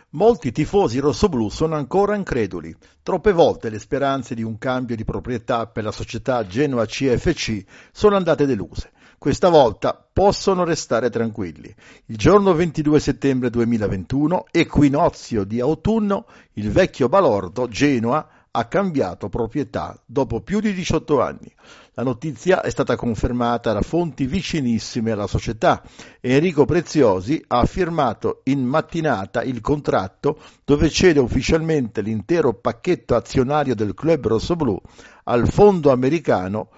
Molti tifosi rossoblù sono ancora increduli. Troppe volte le speranze di un cambio di proprietà per la società Genoa CFC sono andate deluse. Questa volta possono restare tranquilli. Il giorno 22 settembre 2021, equinozio di autunno, il vecchio balordo Genoa ha cambiato proprietà dopo più di 18 anni. La notizia è stata confermata da fonti vicinissime alla società. Enrico Preziosi ha firmato in mattinata il contratto dove cede ufficialmente l'intero pacchetto azionario del club rossoblù al fondo americano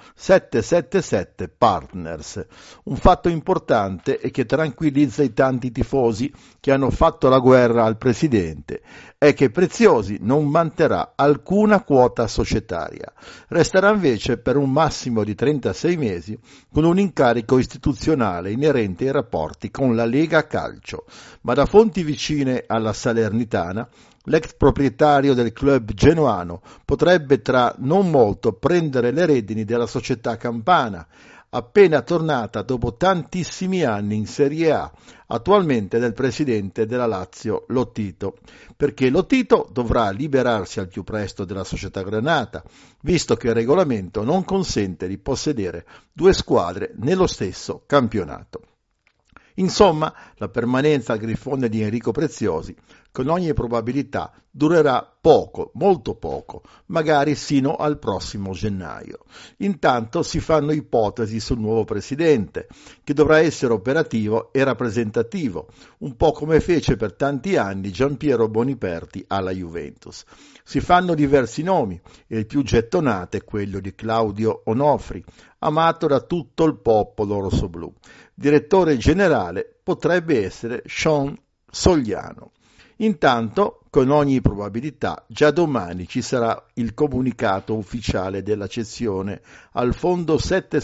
777 Partners. Un fatto importante e che tranquillizza i tanti tifosi che hanno fatto la guerra al presidente è che Preziosi non manterrà alcuna quota societaria. Resterà invece per un massimo di 36 mesi con un incarico istituzionale inerente ai rapporti con la Lega Calcio. Ma da fonti vicine alla Salernitana, l'ex proprietario del club genoano potrebbe tra non molto prendere le redini della società campana, appena tornata dopo tantissimi anni in Serie A, attualmente del presidente della Lazio Lotito, perché Lotito dovrà liberarsi al più presto della società granata, visto che il regolamento non consente di possedere due squadre nello stesso campionato. Insomma, la permanenza al Grifone di Enrico Preziosi, con ogni probabilità, durerà poco, molto poco, magari sino al prossimo gennaio. Intanto si fanno ipotesi sul nuovo presidente, che dovrà essere operativo e rappresentativo, un po' come fece per tanti anni Giampiero Boniperti alla Juventus. Si fanno diversi nomi e il più gettonato è quello di Claudio Onofri, amato da tutto il popolo rossoblù. Direttore generale potrebbe essere Sean Sogliano. Intanto, con ogni probabilità, già domani ci sarà il comunicato ufficiale della cessione al fondo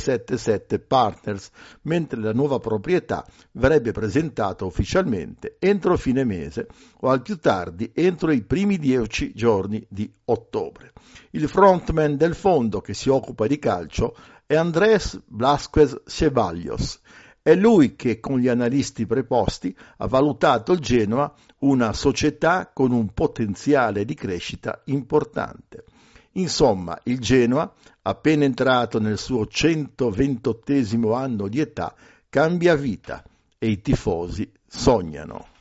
777 Partners, mentre la nuova proprietà verrebbe presentata ufficialmente entro fine mese o al più tardi entro i primi 10 giorni di ottobre. Il frontman del fondo che si occupa di calcio è Andrés Blasquez Ceballos. È lui che, con gli analisti preposti, ha valutato il Genoa una società con un potenziale di crescita importante. Insomma, il Genoa, appena entrato nel suo 128° anno di età, cambia vita e i tifosi sognano.